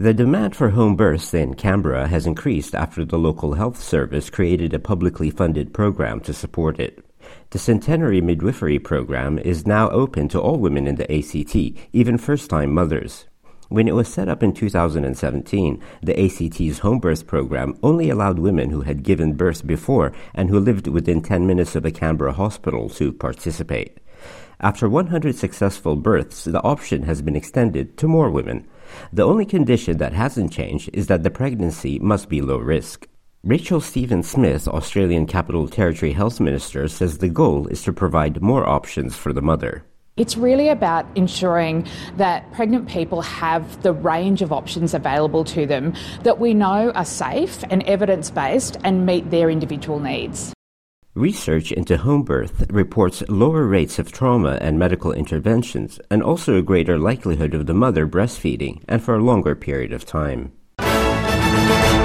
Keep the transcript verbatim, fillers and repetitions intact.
The demand for home births in Canberra has increased after the local health service created a publicly funded program to support it. The Centenary Midwifery Program is now open to all women in the A C T, even first-time mothers. When it was set up in two thousand seventeen, the A C T's home birth program only allowed women who had given birth before and who lived within ten minutes of a Canberra hospital to participate. After one hundred successful births, the option has been extended to more women. The only condition that hasn't changed is that the pregnancy must be low risk. Rachel Stephen-Smith, Australian Capital Territory Health Minister, says the goal is to provide more options for the mother. It's really about ensuring that pregnant people have the range of options available to them that we know are safe and evidence-based and meet their individual needs. Research into home birth reports lower rates of trauma and medical interventions, and also a greater likelihood of the mother breastfeeding, and for a longer period of time.